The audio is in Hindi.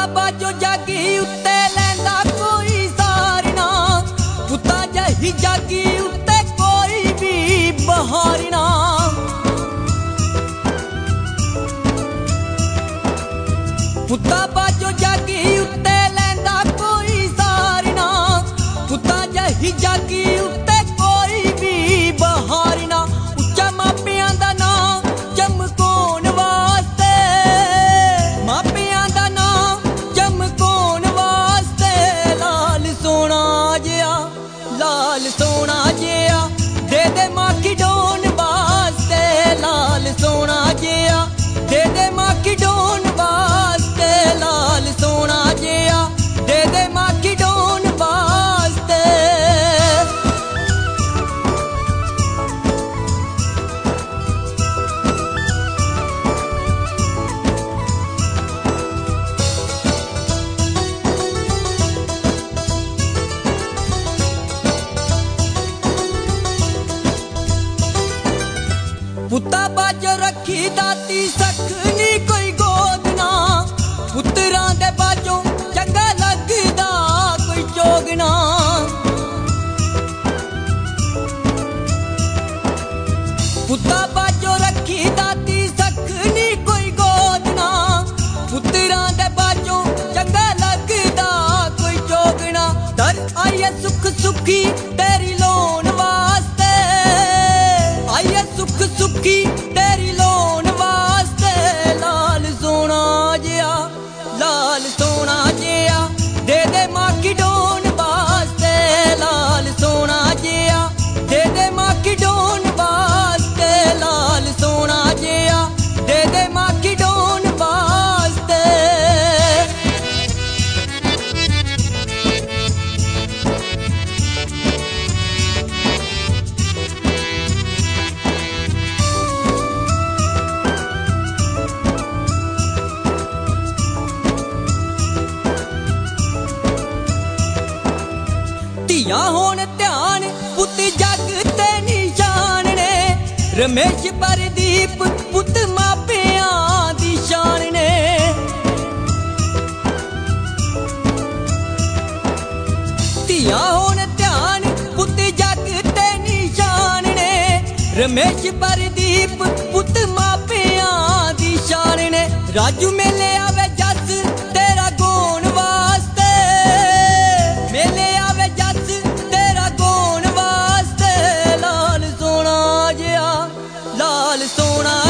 बाजो जागी उत्ते लैंदा कोई सारना, पुत्ता जही जागी उत्ते कोई भी बहारना। पुत्ता बाजो जागी उत्ते लैंदा कोई सारना, पुत्ता जही जागी उत्ते कोई भी बहारना। उच्चा मापियां दा नां चमकाउण वास्ते, मापियां दा नां चमकाउण वास्ते, लाल सोना जिया, लाल सोना जिया दे दे माखी डोन वास्ते, लाल सोना जिया दे दे माखी डोन वास्ते, लाल सोना जिया दे दे माखी डोन वास्ते। पुत्ता बाजो रखी दाती सखनी कोई गोदना, पुत्तरां दे बाजो चंगा लगदा कोई चोगना। पुत्ता बाजो रखी दाती सखनी कोई गोदना, पुत्तरां दे बाजो चंगा लगदा कोई चोगना। दर आइए सुख सुखी तेरी लोन वास्ते, आइए सुख सुखी तेरी लोन वास्ते, लाल सोना जिया, लाल सोना जिया दे दे माखी डोन वास्ते, लाल सोना जिया दे दे माखी डोन वास्ते, लाल सोना जिया दे दे माखी डोन वास्ते। धियां होन ध्यान पुत जग ते निशान ने, रमेश परदीप पुत मापियां दी शान ने। धियां होन ध्यान पुत जग ते निशान ने, रमेश परदीप पुत मापियां दी शान ने। राजू मेले आवे जस तेरा गौन वास्ते, मेले आवे जस तेरा गौन वास्ते, लाल सोना जिया, लाल सोना